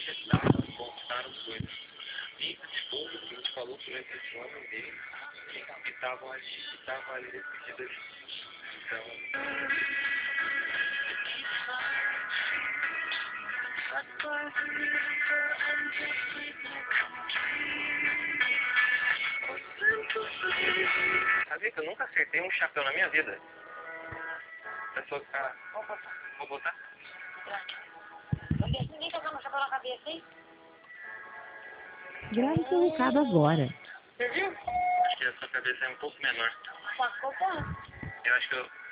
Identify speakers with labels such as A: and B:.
A: contaram coisas. E depois a gente falou que esse homem dele que estavam ali decididos ali. Então. Sabia que eu nunca acertei um chapéu na minha vida? Pessoa que tá. Vou botar?
B: Ninguém tá dando um chapéu na cabeça, hein?
C: Grave seu recado agora.
B: Você viu?
A: Acho que essa cabeça é um pouco menor.
B: Só ficou bom.
A: Eu acho que eu